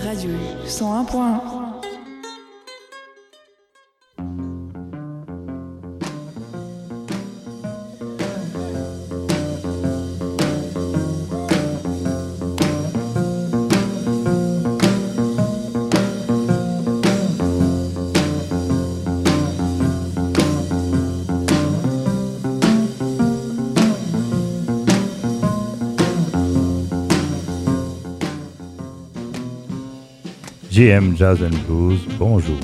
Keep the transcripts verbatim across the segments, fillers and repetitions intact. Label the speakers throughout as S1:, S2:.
S1: Radio U cent un point un.
S2: J M Jazz and Blues, bonjour.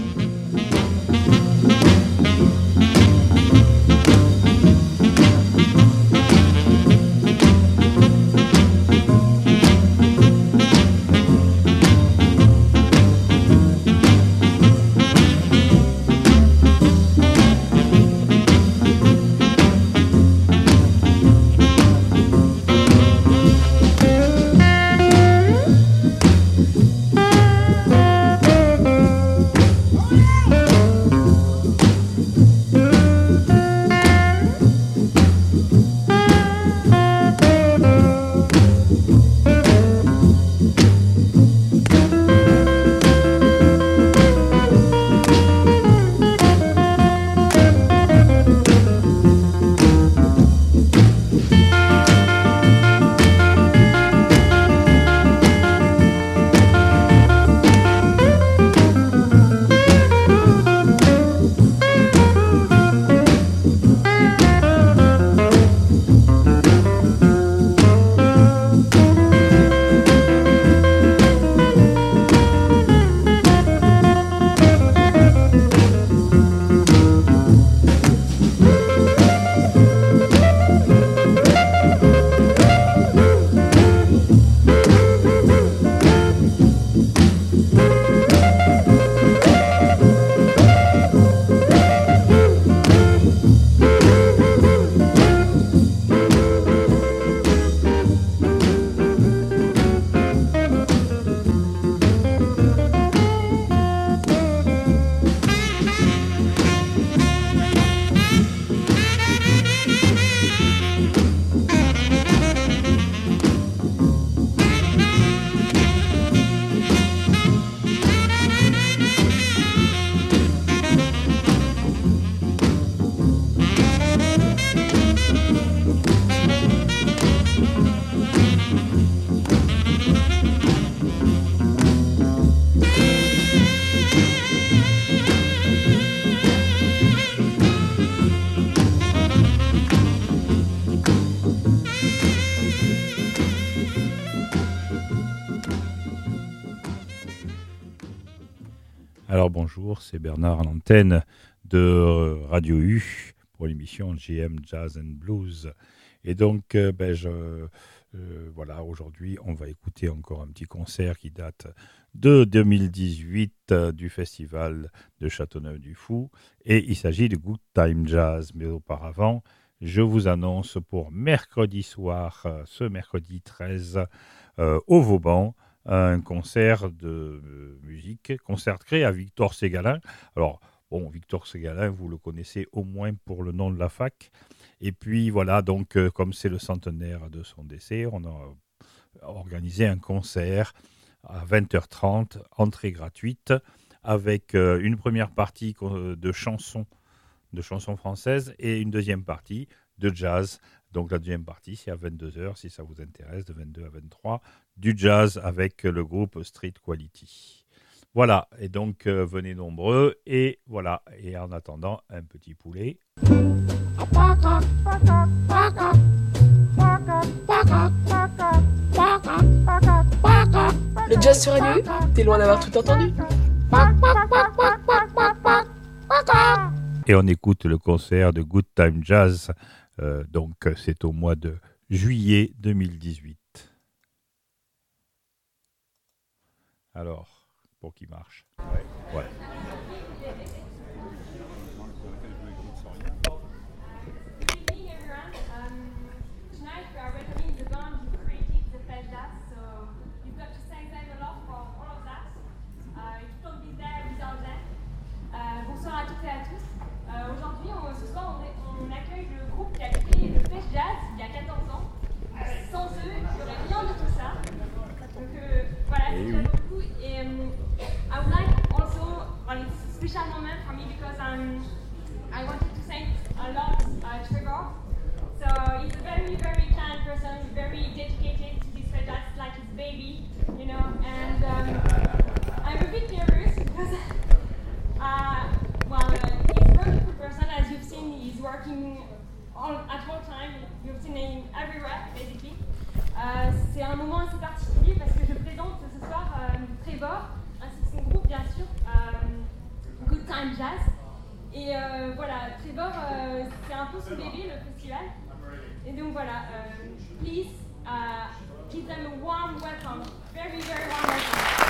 S2: Alors bonjour, c'est Bernard à l'antenne de Radio U pour l'émission J M Jazz and Blues. Et donc, euh, ben, je, euh, voilà, aujourd'hui, on va écouter encore un petit concert qui date de deux mille dix-huit euh, du festival de Châteauneuf-du-Fou. Et il s'agit de Good Time Jazz. Mais auparavant, je vous annonce pour mercredi soir, euh, ce mercredi treize, euh, au Vauban, un concert de euh, musique consacré à Victor Ségalen. Alors, bon, Victor Ségalen, vous le connaissez au moins pour le nom de la fac. Et puis, voilà, donc, euh, comme c'est le centenaire de son décès, on a organisé un concert à vingt heures trente, entrée gratuite, avec euh, une première partie de chansons, de chansons françaises et une deuxième partie de jazz. Donc la deuxième partie, c'est à vingt-deux heures, si ça vous intéresse, de vingt-deux à vingt-trois, du jazz avec le groupe Street Quality. Voilà, et donc euh, venez nombreux, et voilà, et en attendant, un petit poulet.
S3: Le jazz sur Radio U, t'es loin d'avoir tout entendu.
S2: Et on écoute le concert de Good Time Jazz, euh, donc c'est au mois de juillet deux mille dix-huit. Alors, pour qu'il marche. Ouais. Ouais.
S4: Bonsoir à toutes et à tous. Euh, aujourd'hui, on, ce soir, on, on accueille le groupe qui a créé le Fest Jazz il y a quatorze ans. Sans eux, il n'y aurait rien de tout ça. Donc euh, voilà, c'est déjà beaucoup. Et euh, voilà, Trevor, euh, c'est un peu son bébé, le festival. Et donc voilà, euh, please uh, give them a warm welcome. Very, very warm welcome.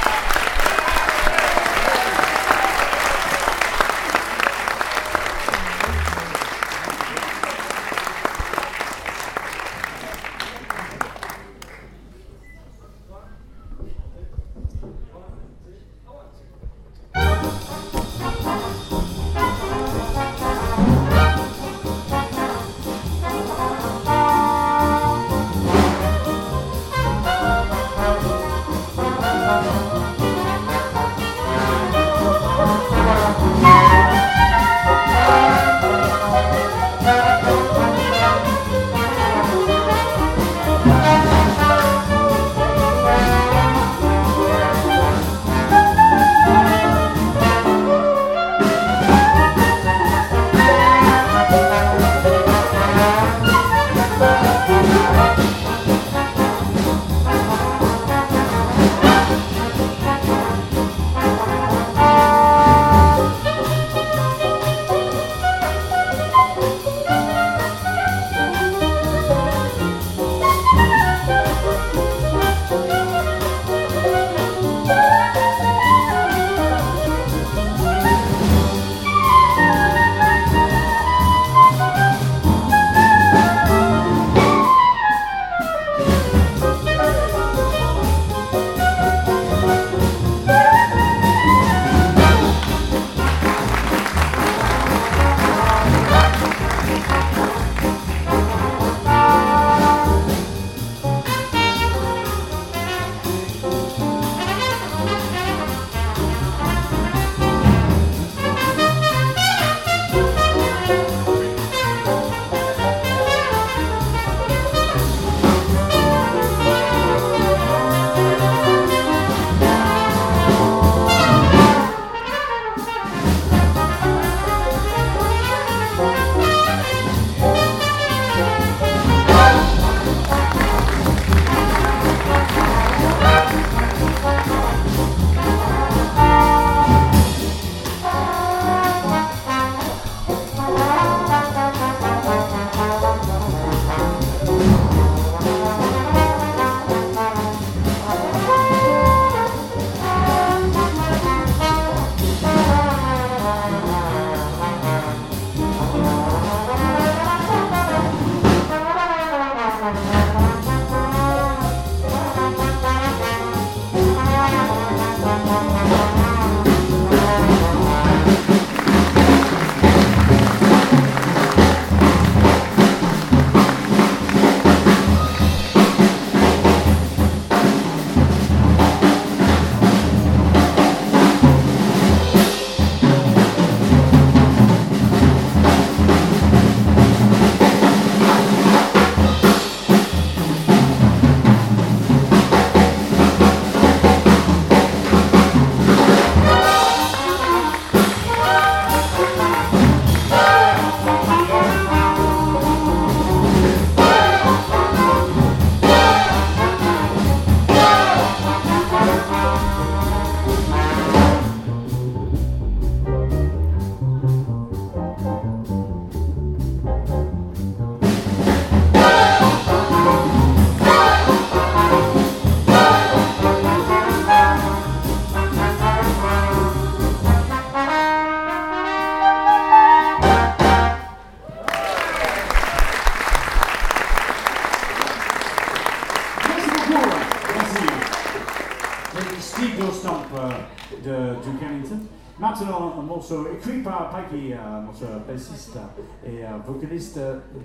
S5: de Duke Ellington. Maintenant, un morceau écrit par Pikey, un morceau bassiste et un vocaliste,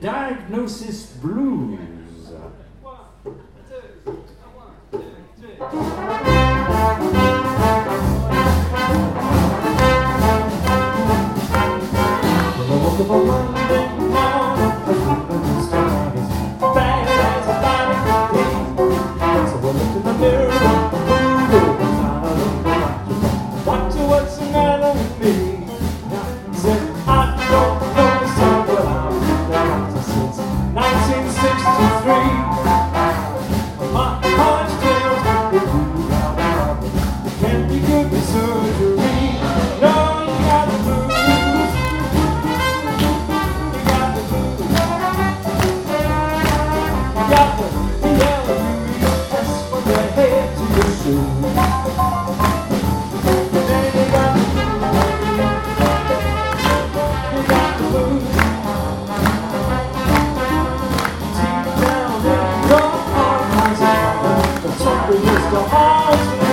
S5: Diagnosis Blues. nineteen sixty-three something just to haunt you.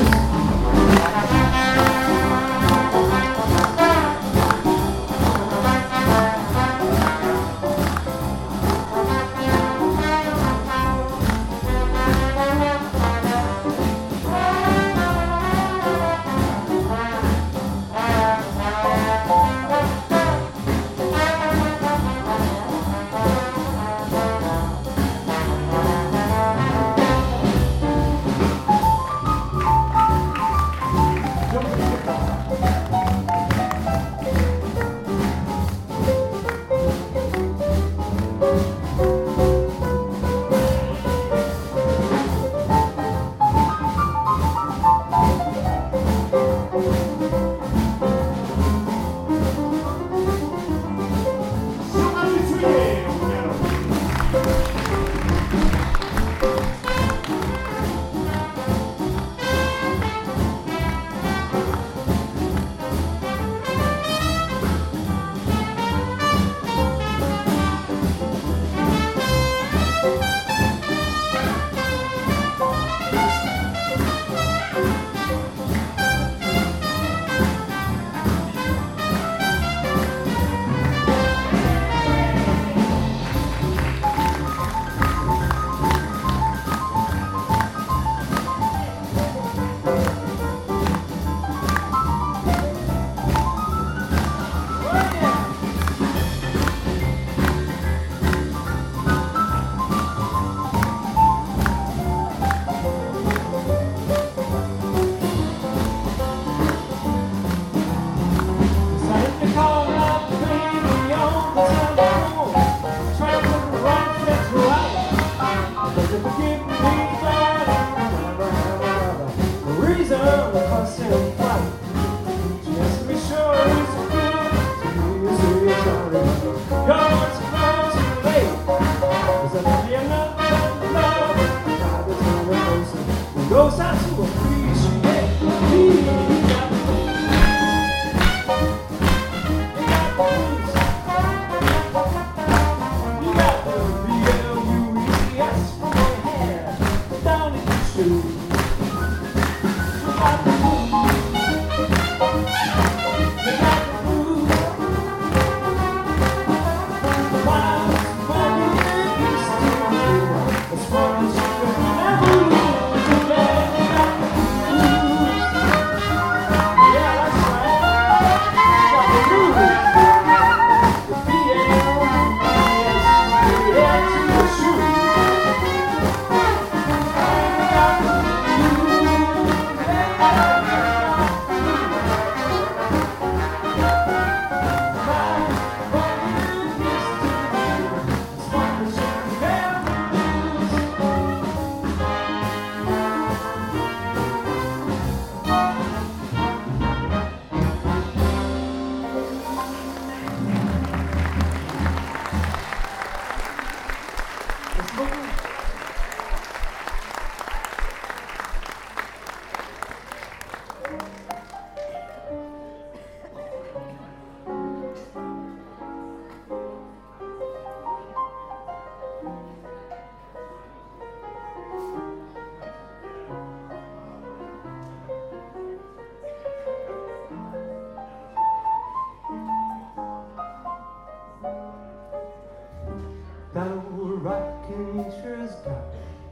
S6: That old rocking chair's got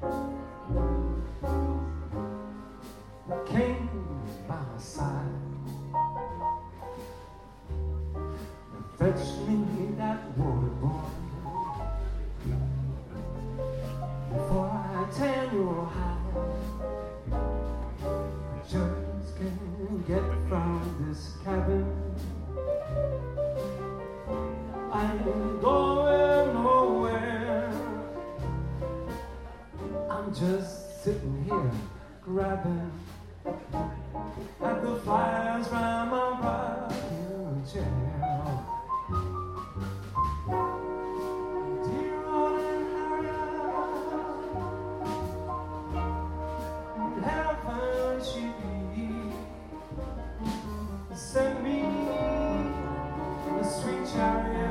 S6: came by my side and fetched me that water, boy, before I tan your hide. I just can't get from this cabin. I ain't going nowhere. I'm just sitting here grabbing at the fires round my rocking chair. Dear old Harriet, heaven she be, send me a sweet chariot.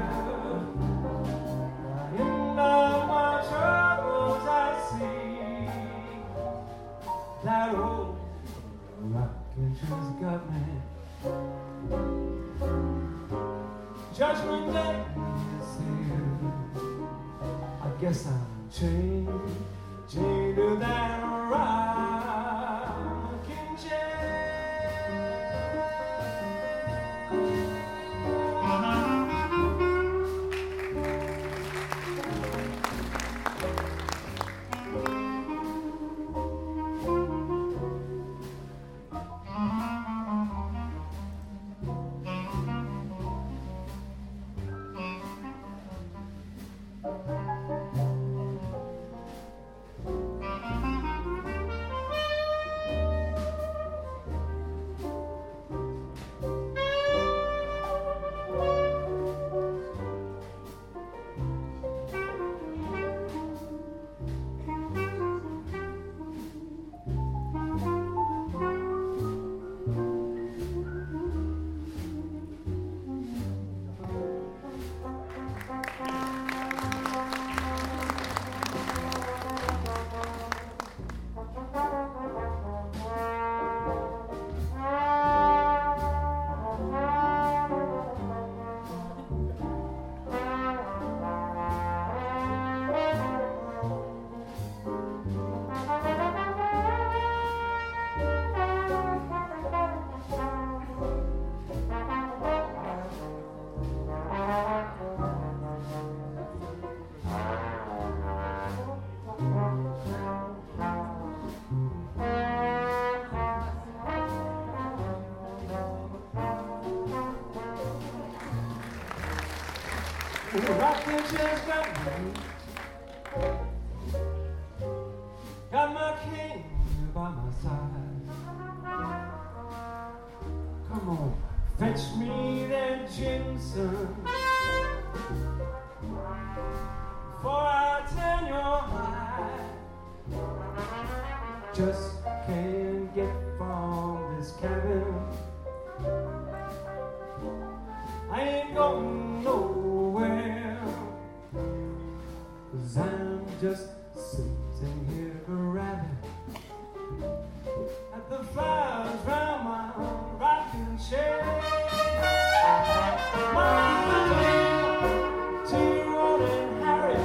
S6: In all my troubles I see that old rocking chair's got me. Judgment Day is here. I guess I'm chained, chained to that rocking chair. The rocking chair's got me, got my king by my side. Come on, fetch me that ginseng before I turn your high. Just can't get from this cabin. I ain't going nowhere, 'cause I'm just sitting here grabbing at the flowers round my rocking chair. Martha, T-Roll and Harry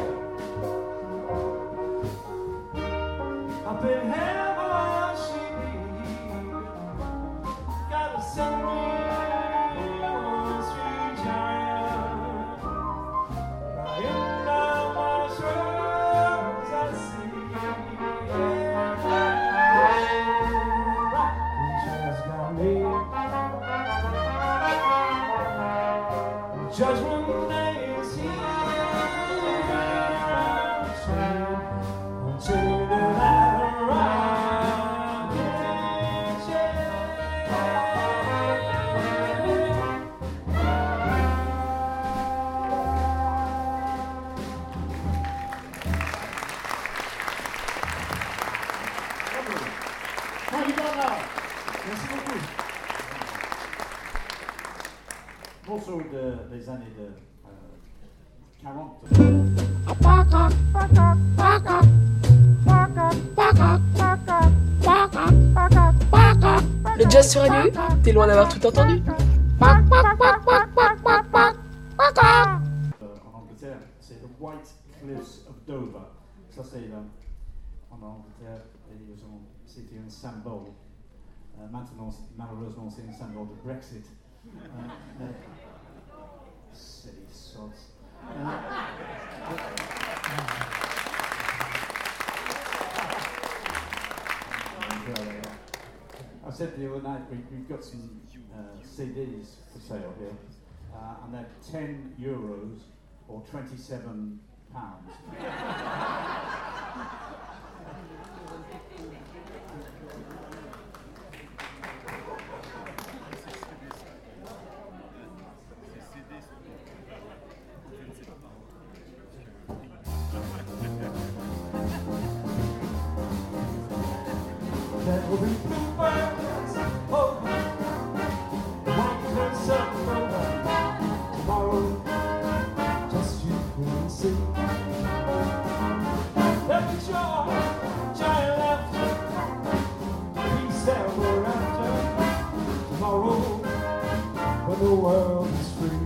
S6: up in heaven she be, gotta send me one sweet chariot, crying down my shoulders I see. Rocking chair's got me. Judgment Day is here. I'm chained, I'm chained to that rocking chair.
S5: Marie Bernard, merci beaucoup. Morceau de, des années de euh, quarante.
S3: Le jazz sur Radio U, t'es loin d'avoir tout entendu.
S5: Euh, en Angleterre, c'est The White Cliffs of Dover. Ça, c'est euh, en Angleterre, et ils ont- c'était un symbole. Euh, maintenant, malheureusement, c'est un symbole de Brexit. Euh, mais- silly sods. Euh, and, uh, I said the other night we, we've got some uh, C Ds for sale here, uh, and they're ten euros or twenty-seven pounds. There will be blue birds over the white cliffs of Dover tomorrow. Just you can see. There'll be joy, giant laughter,
S6: the world is free.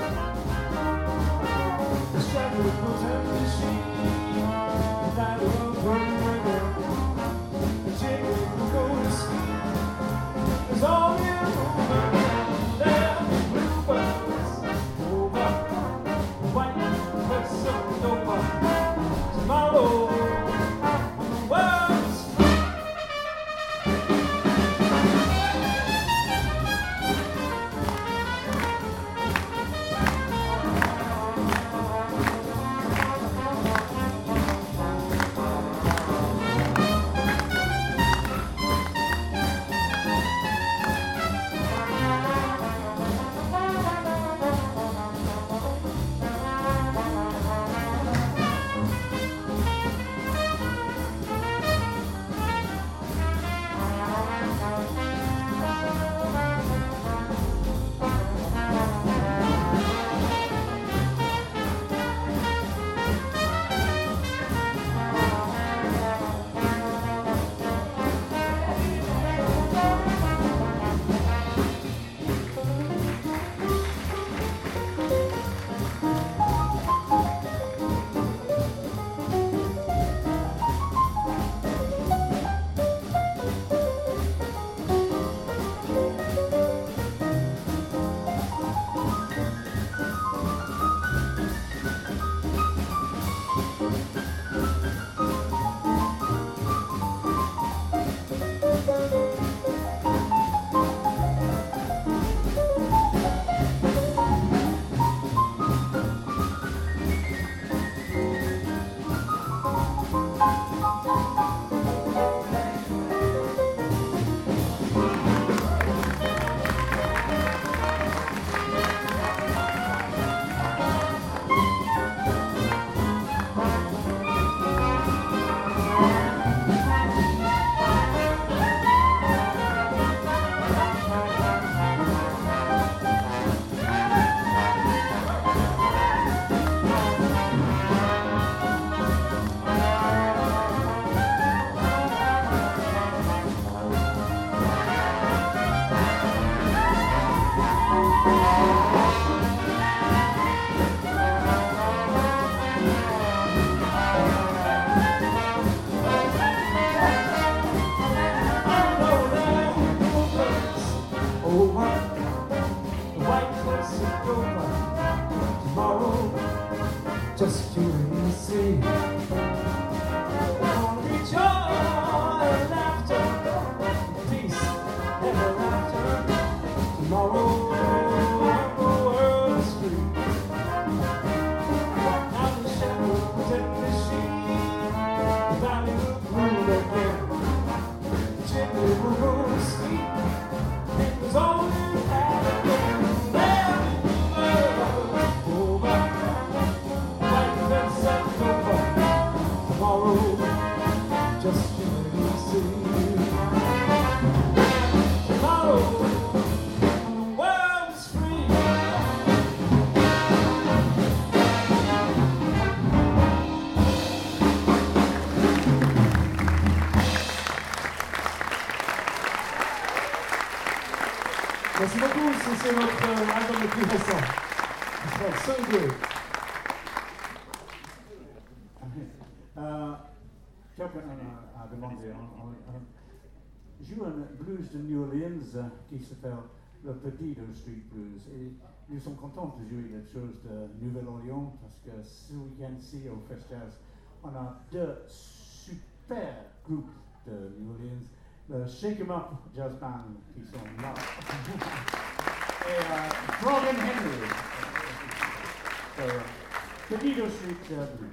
S6: The shepherd will tend the sheep, the daddy will run again, the chicken will go to sleep. There's all in over there, bluebirds over the white cliffs of Dover. Tomorrow when the world is free. Just you and see. Only joy and laughter, peace ever after. Tomorrow when the world is free. Now the shepherd in the sheep, the valley will groove again. The chimney will go to sleep. It was all you had again. There in the world over. Tomorrow, just you and see. Tomorrow, the world is free. Merci beaucoup, c'est notre album le plus récent. It's so good. Euh, Quelqu'un a demandé, on, on, on joue un blues de New Orleans euh, qui s'appelle le Petit Street Blues. Et nous sommes contents de jouer des choses de Nouvelle-Orléans parce que ce week-end-ci au Fest Jazz, on a deux super groupes de New Orleans, le Shake 'em Up Jazz Band qui sont là. Et euh, Robin Henry. Euh, Petit Street uh, Blues.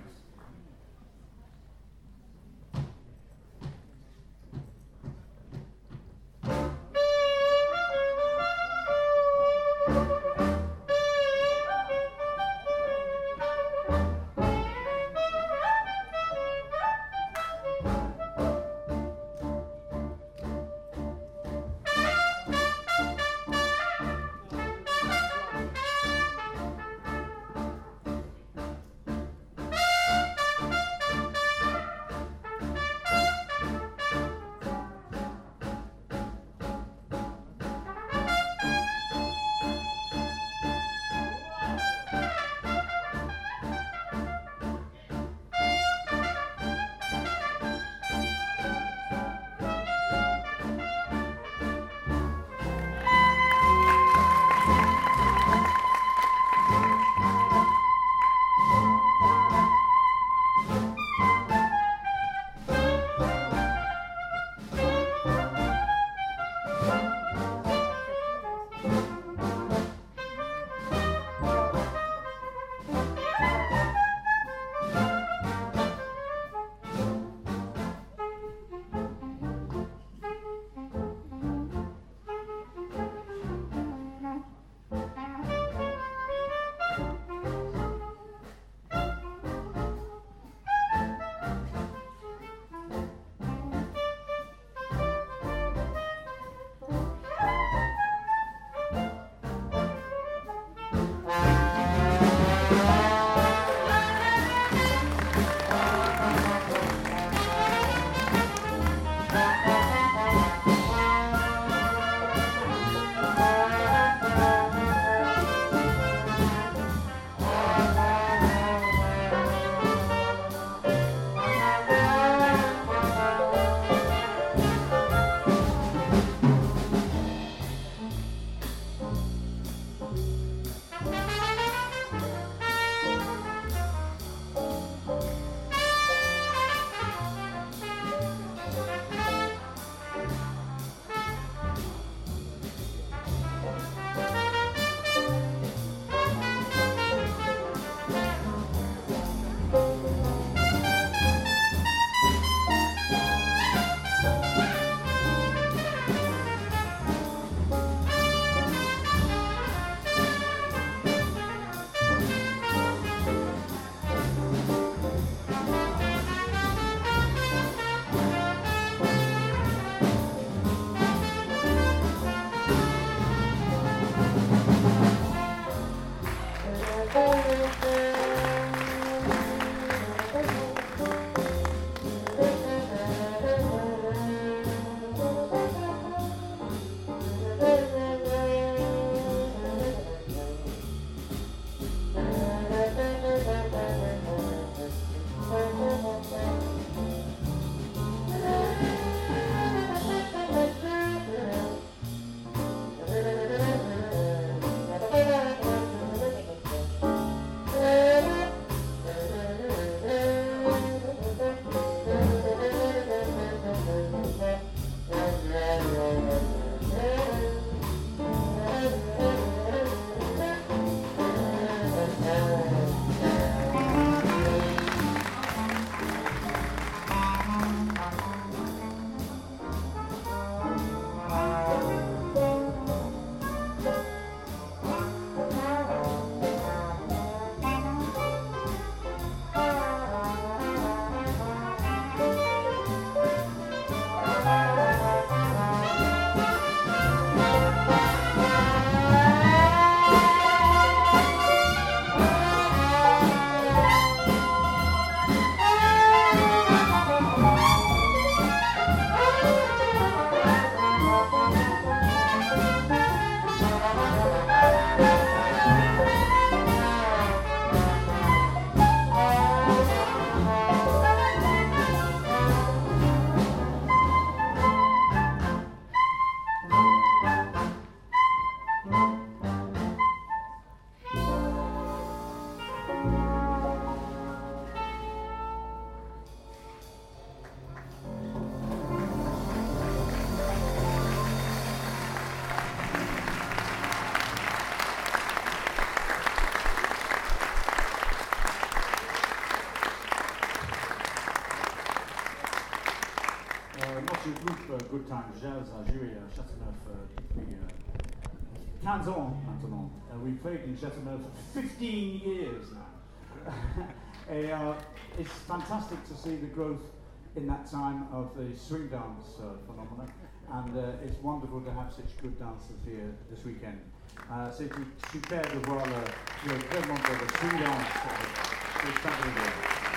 S5: groupe euh, Good Times Jazz a joué à Châteauneuf euh, depuis euh, quinze ans maintenant. Uh, we played in Châteauneuf for fifteen years now. Et, uh, it's fantastic to see the growth in that time of the swing dance uh, phenomena, and uh, it's wonderful to have such good dancers here this weekend. Uh, c'est super de voir le, le développement de la swing dance. Uh, c'est fabuleux.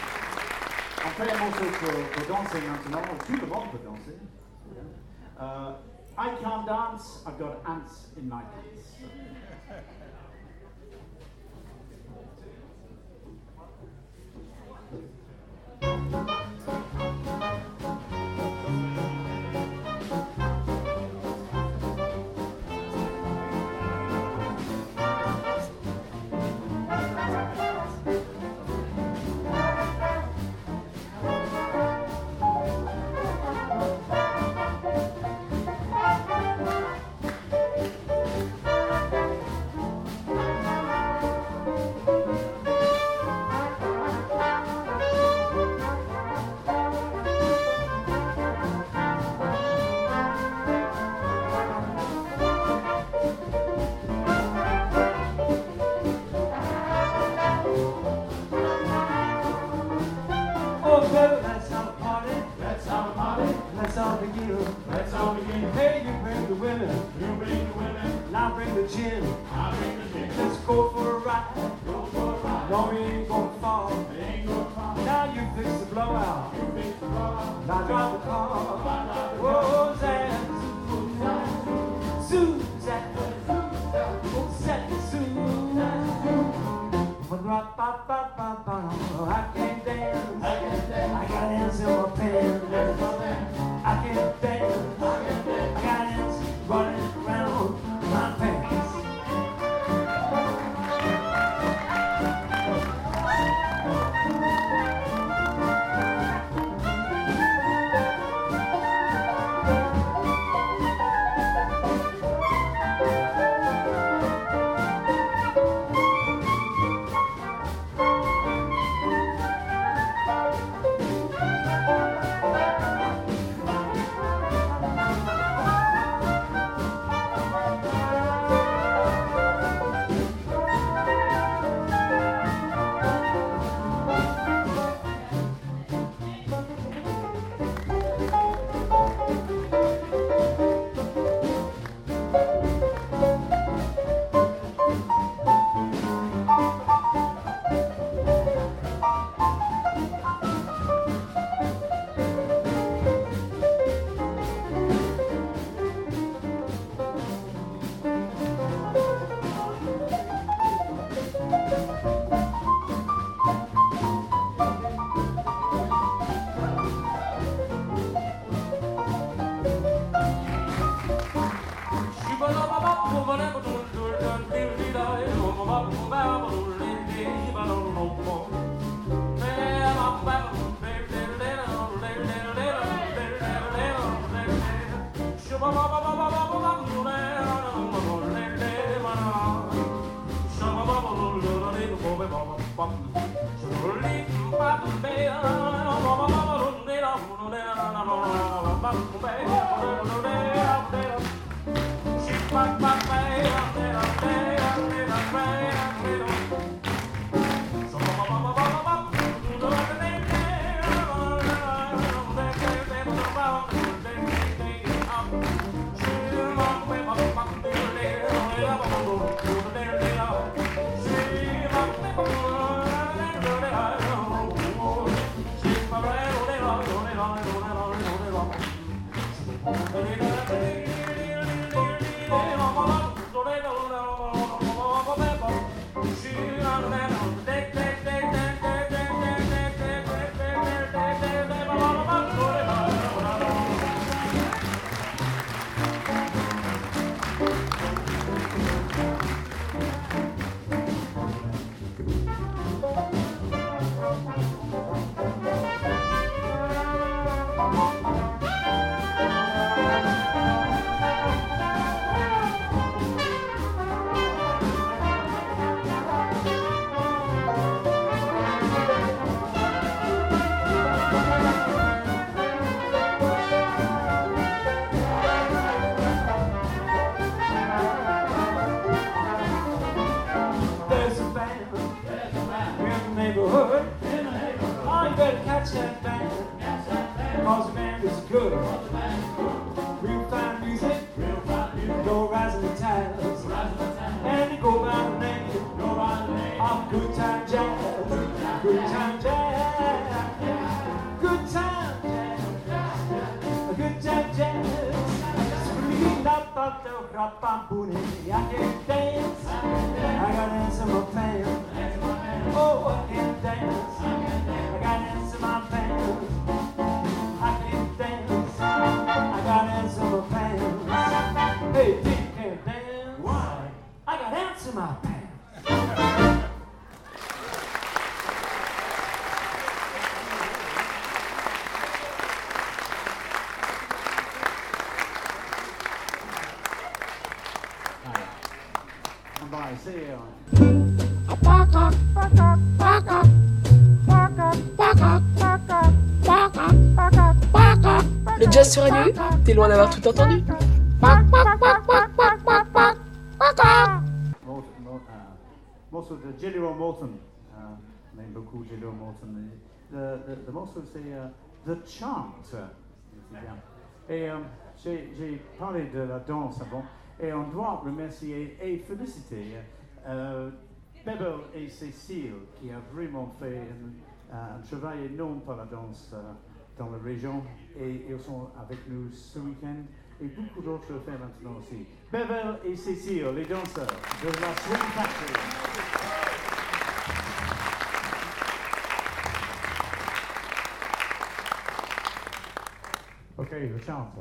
S5: On fait un morceau pour, pour danser maintenant. Tout le monde peut danser. Uh, I can't dance, I've got ants in my pants.
S7: Thank you.
S6: got the crop on pony. I can dance. I got dance in my pants. Oh, I can dance. I got dance in my pants. I can dance. I got dance in my pants. Hey, you can dance. Why? I got dance in my pants. Bye, see you.
S3: Le jazz sur Radio U, t'es loin d'avoir tout entendu.
S6: Most of the Jello Morton, uh, j'aime beaucoup Jello Morton. The, the, the morceau c'est uh, The Chant. Et um, j'ai, j'ai parlé de la danse avant. Et on doit remercier et féliciter euh, Bebel et Cécile qui a vraiment fait un, un travail énorme pour la danse euh, dans la région et ils sont avec nous ce week-end et beaucoup d'autres le font maintenant aussi. Bebel et Cécile, les danseurs de la Swing Factory. Ok, je chante.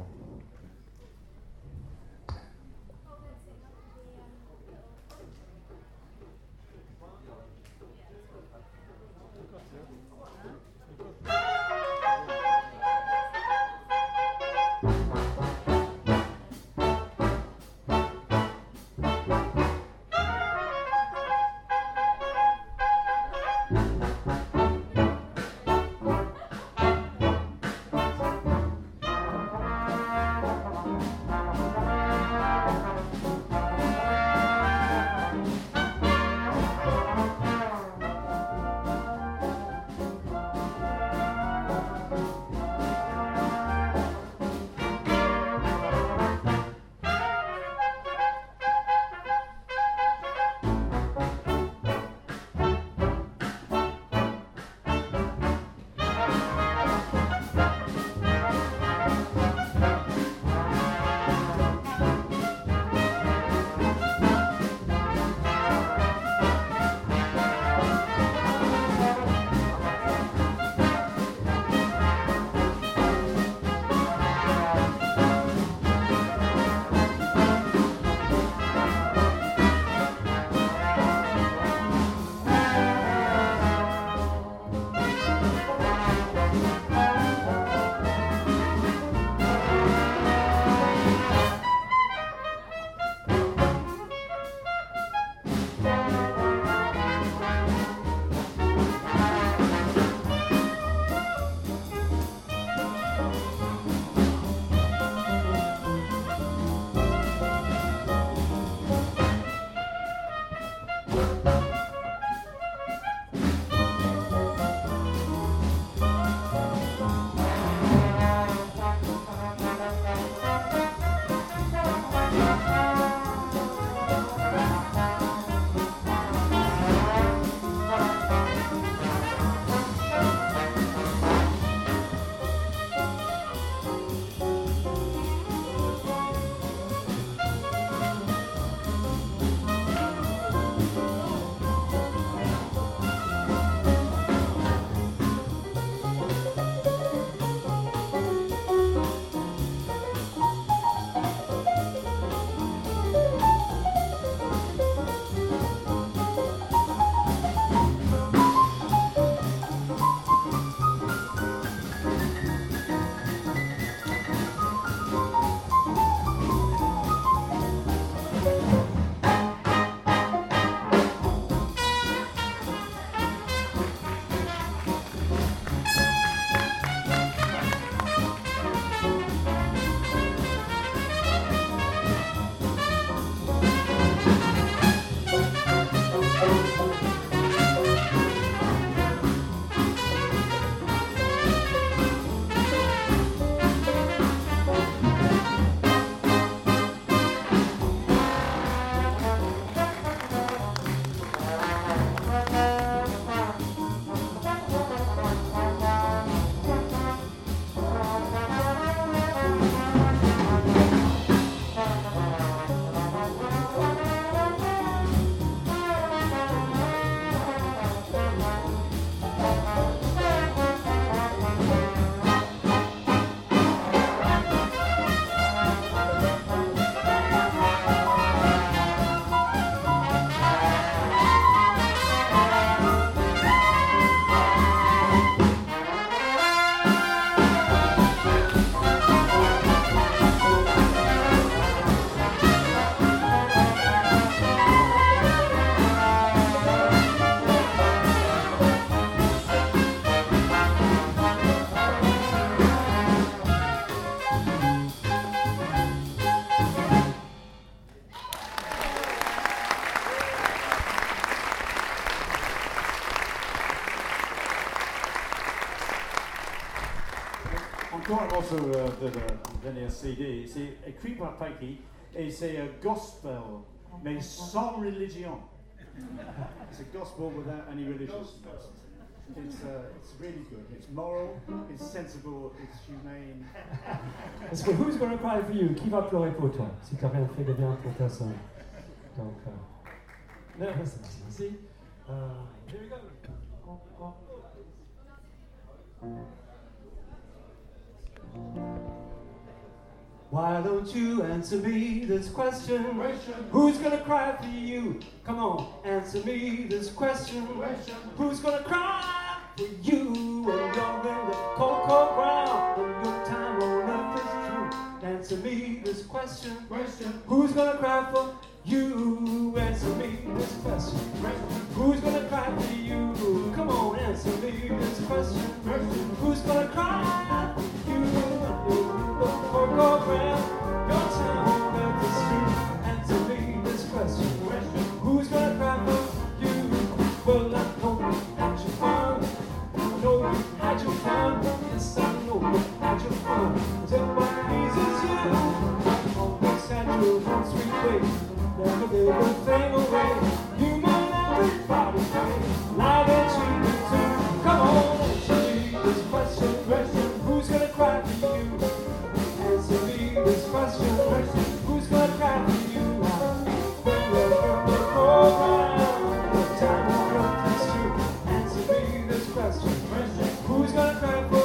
S5: un morceau euh, de le dernier C D, c'est écrit par Pikey et c'est un gospel, mais sans religion. It's a gospel without any religion. It's, uh, it's really good. It's moral, it's sensible, it's humane.
S7: Parce que who's gonna cry for you? Qui va pleurer pour toi si tu n'as rien fait de bien pour personne? Donc, euh, non, c'est merci. Uh, here we go. Oh, oh. Why don't you answer me this question? question? Who's gonna cry for you? Come on, answer me this question. question. Who's gonna cry for you when you're in the cold, cold ground? When your time on earth is through? Answer me this question. question. Who's gonna cry for you? Answer me this question. question. Who's gonna cry for you? Come on, answer me this question. question. Who's gonna cry for you when you're in the cold, cold ground? Your time on earth is through. Answer me this question. question. Who's gonna cry for you? Well, I know you had your fun. I know you had your fun. Yes, I know you had your fun. Take what pleases you. I always had your own sweet way. Never gave a thing away. You made everybody pay. Lie and cheat too. Come on, answer me this question. question. Who's gonna cry for you? Answer me this question. question. Who's gonna cry for you? When you're in the cold ground, the time on earth is through. Answer me this question. question. Who's gonna cry for you?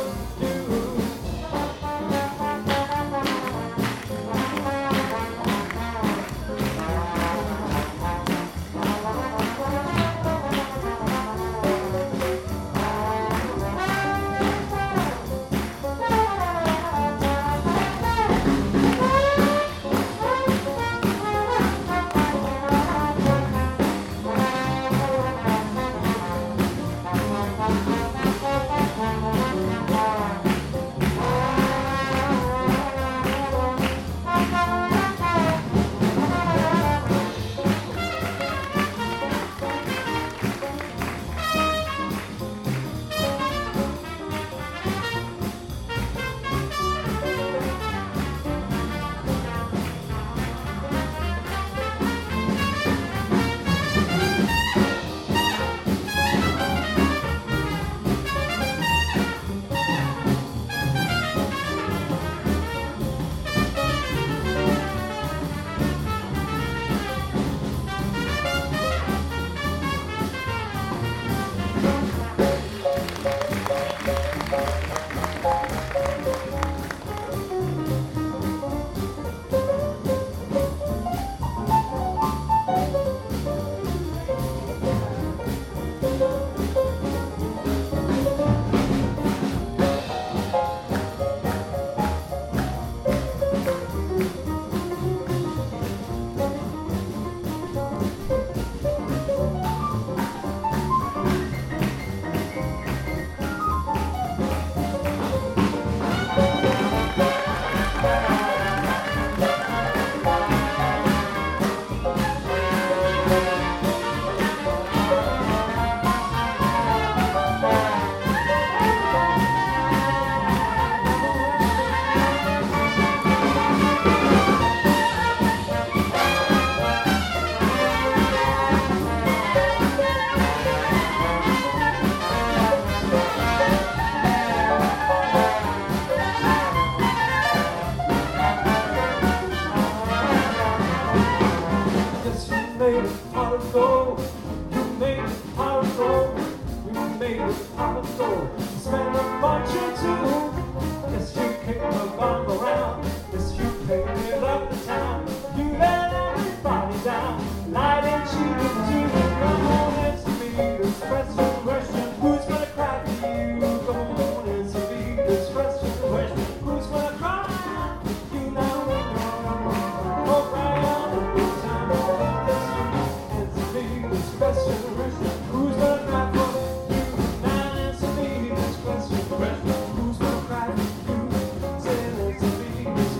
S7: Who's gonna cry for you? Say, answer me this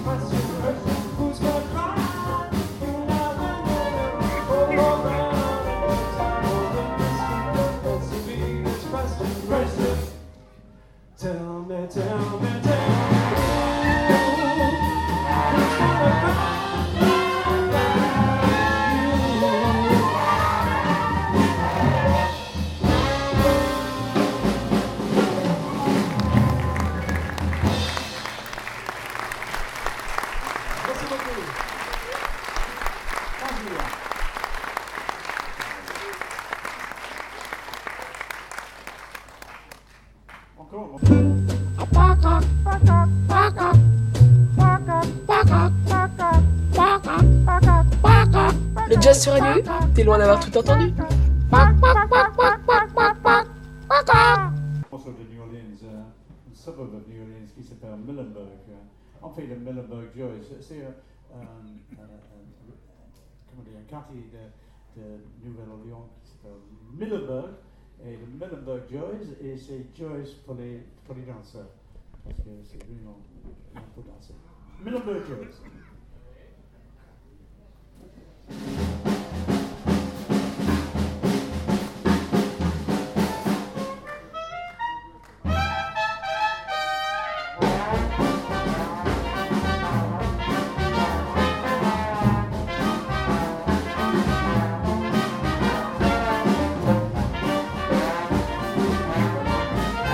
S7: Merci beaucoup.
S5: Encore.
S3: Le jazz sur Radio U, t'es loin d'avoir tout entendu.
S5: Also de New Orleans, uh, un suburb of New Orleans qui s'appelle Muhlenberg. Uh, en fait, le Muhlenberg Joyce, c'est un, um, uh, uh, comment dire, un quartier de, de Nouvelle-Orléans qui s'appelle Muhlenberg. Et le Muhlenberg Joyce, et c'est Joyce pour les, pour les danseurs. Parce que c'est vraiment bien pour danser. Muhlenberg Joyce.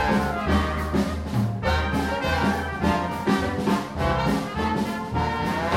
S8: Thank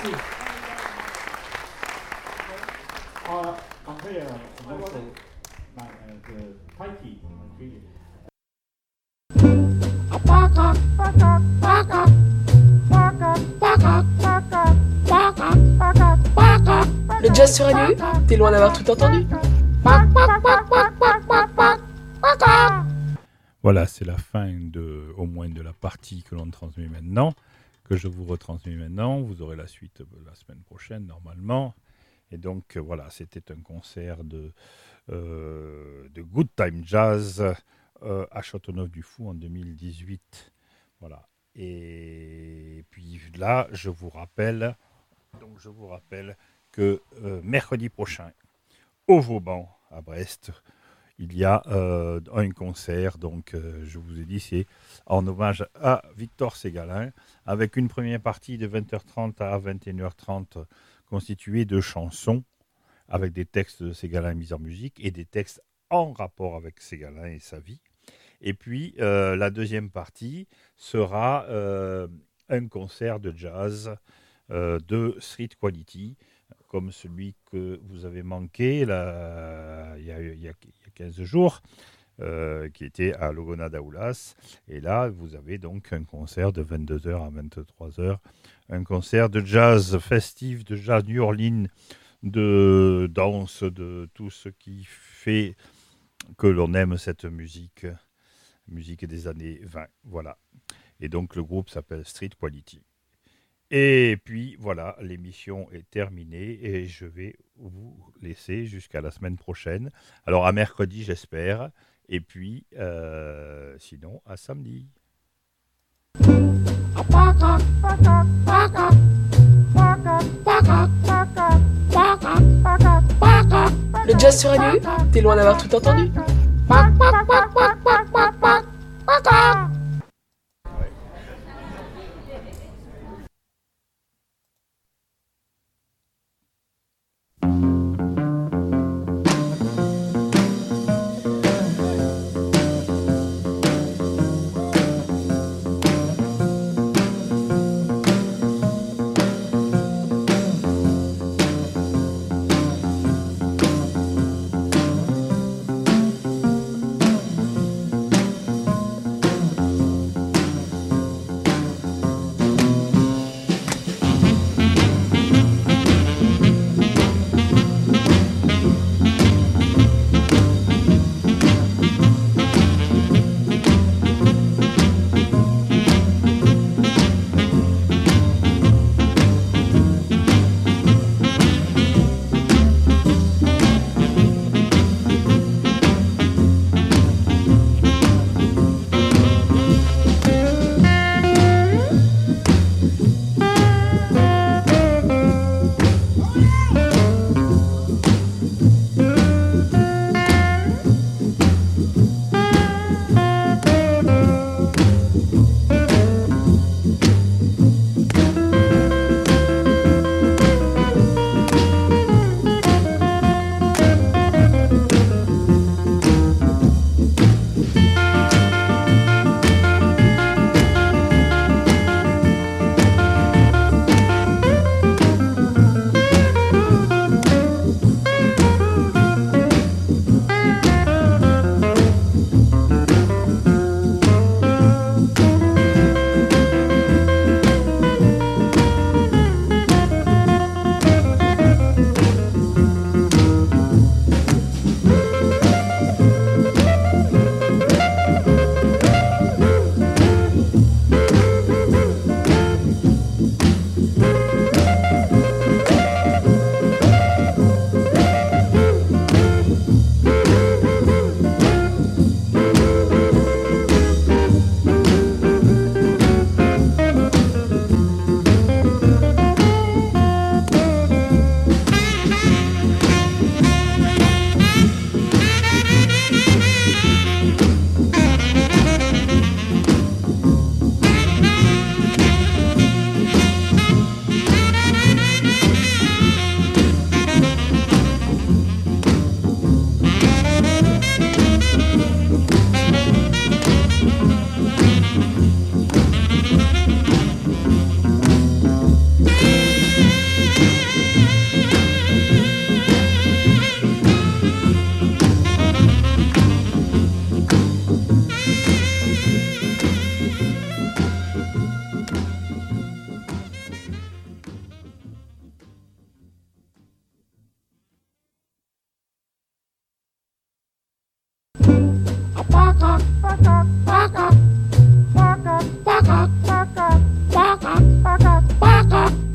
S7: Merci.
S5: Uh, Andrea, also, uh, the Taiki,
S3: Le jazz sur Radio U, t'es loin d'avoir tout entendu.
S2: Voilà, c'est la fin de, au moins de la partie que l'on transmet maintenant, que je vous retransmets maintenant. Vous aurez la suite la semaine prochaine, normalement. Et donc, voilà, c'était un concert de, euh, de Good Time Jazz euh, à Châteauneuf-du-Fou en deux mille dix-huit. Voilà. Et puis là, je vous rappelle, donc je vous rappelle que euh, mercredi prochain, au Vauban, à Brest, il y a euh, un concert, donc euh, je vous ai dit, c'est en hommage à Victor Ségalen, avec une première partie de vingt heures trente à vingt et une heures trente constituée de chansons, avec des textes de Ségalen mis en musique, et des textes en rapport avec Ségalen et sa vie. Et puis, euh, la deuxième partie sera euh, un concert de jazz euh, de Street Quality, comme celui que vous avez manqué là, il, y a, il, y a, il y a quinze jours, euh, qui était à Logona d'Aoulas. Et là, vous avez donc un concert de vingt-deux heures à vingt-trois heures, un concert de jazz festif, de jazz New Orleans, de danse, de tout ce qui fait que l'on aime cette musique, musique des années vingt. Voilà. Et donc, le groupe s'appelle Street Quality. Et puis voilà, l'émission est terminée et je vais vous laisser jusqu'à la semaine prochaine. Alors à mercredi, j'espère. Et puis, euh, sinon, à samedi.
S3: Le jazz sur Radio U, t'es loin d'avoir tout entendu.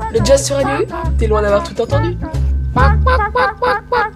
S3: Le jazz sur Radio U, t'es loin d'avoir tout entendu. Quack, quack, quack, quack, quack.